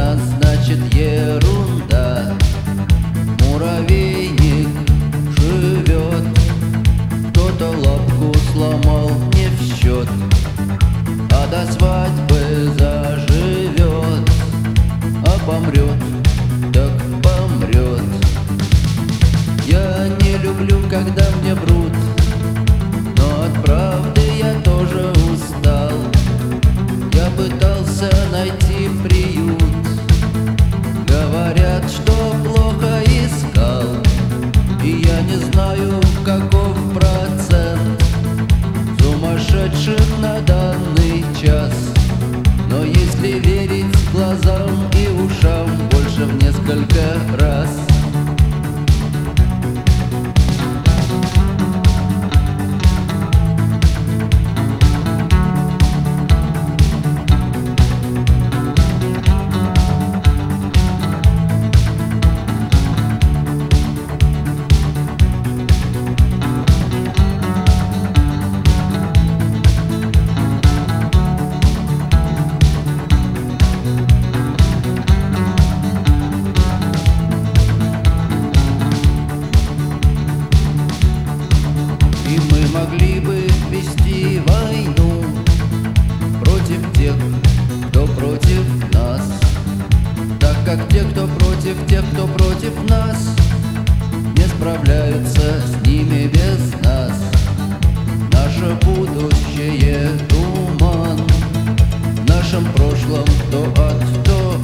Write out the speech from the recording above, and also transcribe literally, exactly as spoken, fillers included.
нас, значит ерунда. Муравейник живет, кто-то лапку сломал не в счет, а до свадьбы заживет, а помрет, так помрет. Я не люблю, когда мне врут, но от правды я тоже устал. Я пытался найти приют, говорят, что плохо искал, и я не знаю, каков процент сумасшедших на данный час. Но если верить глазам и ушам, больше в несколько раз. И мы могли бы вести войну против тех, кто против нас, так как те, кто против тех, кто против нас, не справляются с ними без нас. Наше будущее — туман, в нашем прошлом то ад, то